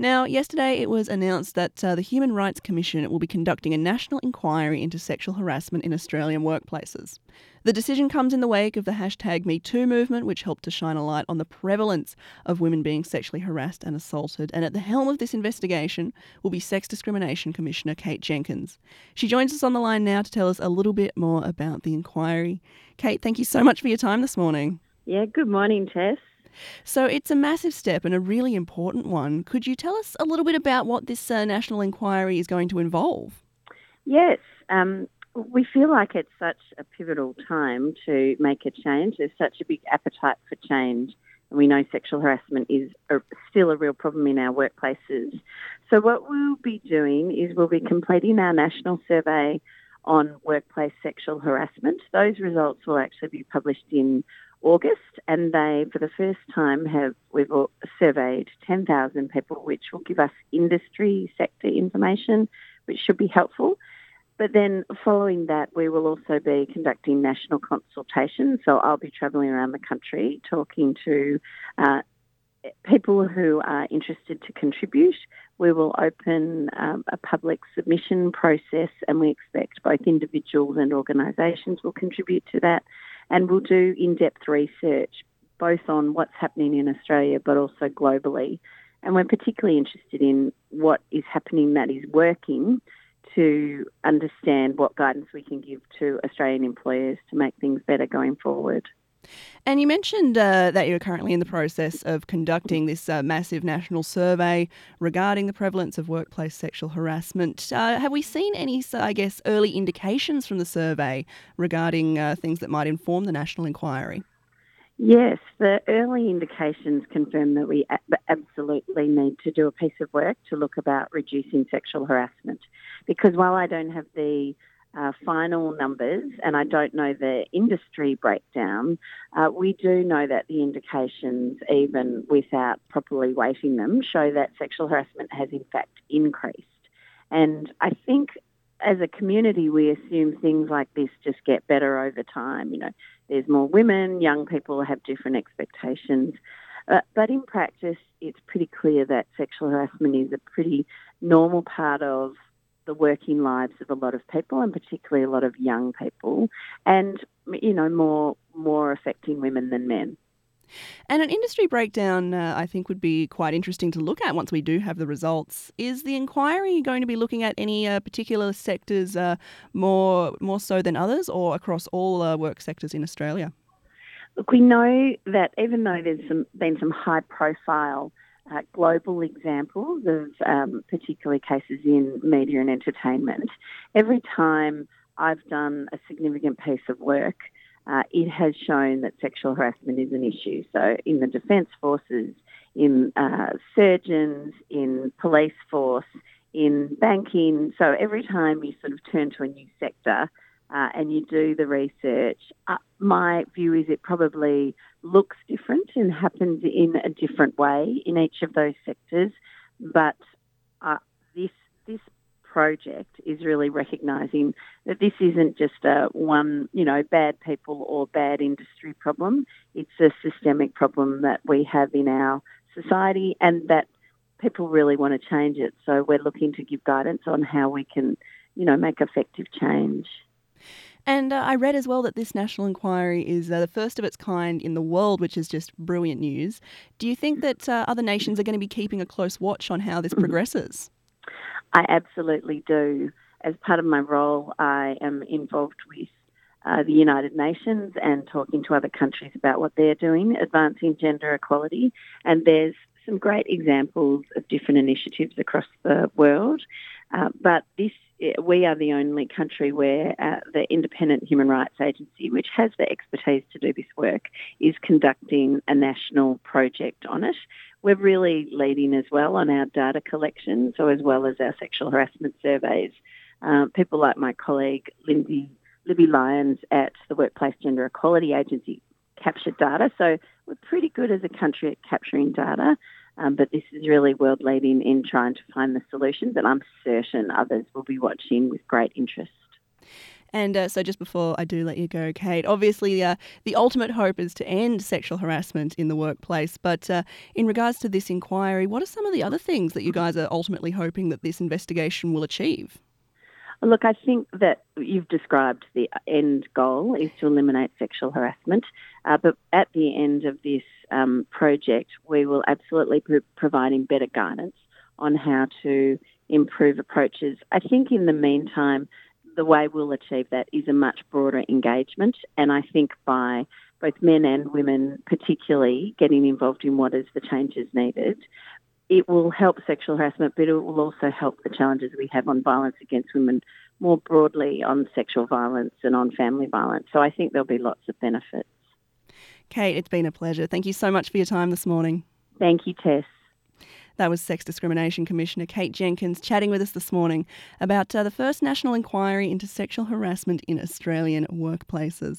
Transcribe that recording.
Now, yesterday it was announced that the Human Rights Commission will be conducting a national inquiry into sexual harassment in Australian workplaces. The decision comes in the wake of the hashtag #MeToo movement, which helped to shine a light on the prevalence of women being sexually harassed and assaulted. And at the helm of this investigation will be Sex Discrimination Commissioner Kate Jenkins. She joins us on the line now to tell us a little bit more about the inquiry. Kate, thank you so much for your time this morning. Yeah, good morning, Tess. So it's a massive step and a really important one. Could you tell us a little bit about what this national inquiry is going to involve? Yes, we feel like it's such a pivotal time to make a change. There's such a big appetite for change. And we know sexual harassment is still a real problem in our workplaces. So what we'll be doing is we'll be completing our national survey on workplace sexual harassment. Those results will actually be published in August, and they, for the first time, we've surveyed 10,000 people, which will give us industry sector information, which should be helpful. But then following that, we will also be conducting national consultations. So I'll be travelling around the country talking to people who are interested to contribute. We will open a public submission process, and we expect both individuals and organisations will contribute to that. And we'll do in-depth research, both on what's happening in Australia but also globally. And we're particularly interested in what is happening that is working to understand what guidance we can give to Australian employers to make things better going forward. And you mentioned that you're currently in the process of conducting this massive national survey regarding the prevalence of workplace sexual harassment. Have we seen any, early indications from the survey regarding things that might inform the national inquiry? Yes, the early indications confirm that we absolutely need to do a piece of work to look about reducing sexual harassment. Because while I don't have the final numbers and I don't know the industry breakdown, we do know that the indications, even without properly weighting them, show that sexual harassment has in fact increased. And I think as a community, we assume things like this just get better over time. You know, there's more women, young people have different expectations. But in practice, it's pretty clear that sexual harassment is a pretty normal part of the working lives of a lot of people, and particularly a lot of young people, and, you know, more affecting women than men. And an industry breakdown, I think, would be quite interesting to look at once we do have the results. Is the inquiry going to be looking at any particular sectors more so than others, or across all work sectors in Australia? Look, we know that even though there's been some high-profile global examples of particular cases in media and entertainment, every time I've done a significant piece of work, it has shown that sexual harassment is an issue. So in the Defence Forces, in surgeons, in police force, in banking. So every time you sort of turn to a new sector and you do the research, my view is it probably looks different and happens in a different way in each of those sectors. But this project is really recognising that this isn't just a one, bad people or bad industry problem. It's a systemic problem that we have in our society and that people really want to change it. So we're looking to give guidance on how we can, make effective change. And I read as well that this national inquiry is the first of its kind in the world, which is just brilliant news. Do you think that other nations are going to be keeping a close watch on how this progresses? I absolutely do. As part of my role, I am involved with the United Nations and talking to other countries about what they're doing, advancing gender equality. And there's some great examples of different initiatives across the world. But we are the only country where the Independent Human Rights Agency, which has the expertise to do this work, is conducting a national project on it. We're really leading as well on our data collection, so as well as our sexual harassment surveys. People like my colleague Libby Lyons at the Workplace Gender Equality Agency captured data. So we're pretty good as a country at capturing data. But this is really world leading in trying to find the solutions, and I'm certain others will be watching with great interest. And so just before I do let you go, Kate, obviously the ultimate hope is to end sexual harassment in the workplace. But in regards to this inquiry, what are some of the other things that you guys are ultimately hoping that this investigation will achieve? Look, I think that you've described the end goal is to eliminate sexual harassment, but at the end of this project, we will absolutely be providing better guidance on how to improve approaches. I think in the meantime, the way we'll achieve that is a much broader engagement, and I think by both men and women particularly getting involved in what is the changes needed, it will help sexual harassment, but it will also help the challenges we have on violence against women more broadly, on sexual violence and on family violence. So I think there'll be lots of benefits. Kate, it's been a pleasure. Thank you so much for your time this morning. Thank you, Tess. That was Sex Discrimination Commissioner Kate Jenkins chatting with us this morning about the first national inquiry into sexual harassment in Australian workplaces.